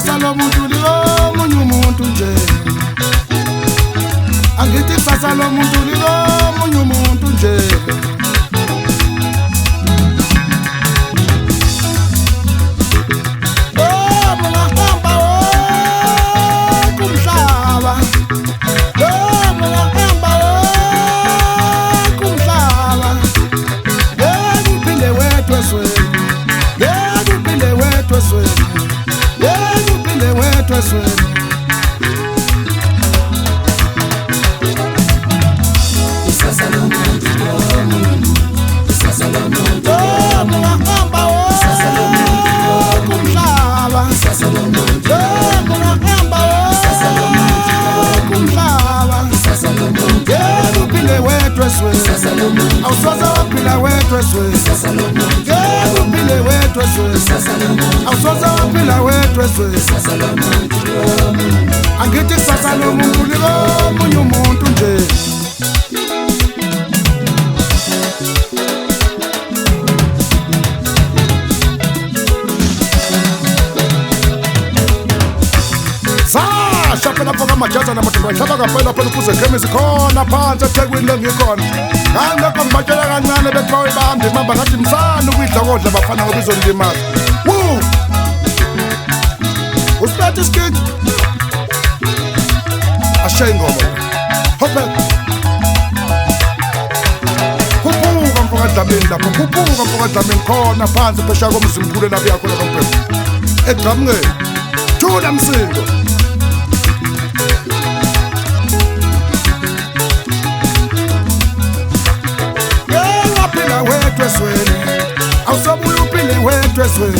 kusasa lomuntu likomunye umuntu nje. Angithi kusasa lomuntu likomunye umuntu nje. Awusoza waphila wedweswe uphile wedweswe awusoza waphila wedweswe angithi kusasa lomuntu likomunye umuntu nje. Shapela lapha majaza namadodana hlaba kaphela phela kuze khemisi khona phansi eThekwini lengikhona. Ngangekho ngibatshela kancane bethiwa ibambe imamba ngathi msana ukuyidla kodla bafana ngoba izondilimaza. Woo! Usiphethe iskid. Ashayi ngoba. Hophe. Khuphuka mfoka Dlamini lapho. Khuphuka mfoka Dlamini khona phansi phesha komzimkhulu lapha yakho lapha mphela. Egqamngeni. Thula msindo. Awusobuya uphile wedweswe.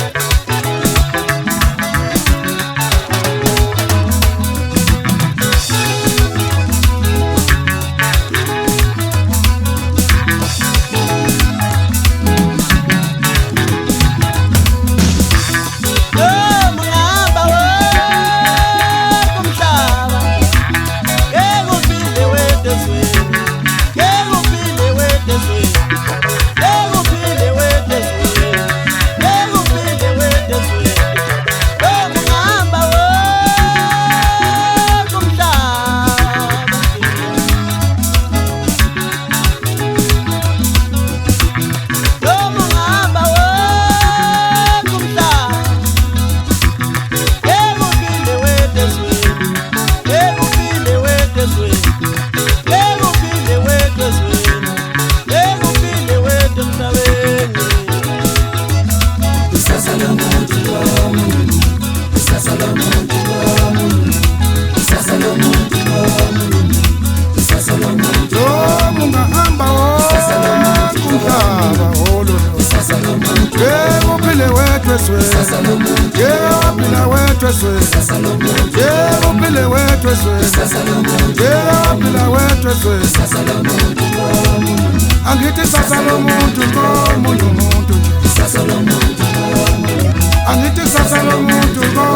Angithi kusasa lomuntu komunye umuntu nje. Angithi kusasa lomuntu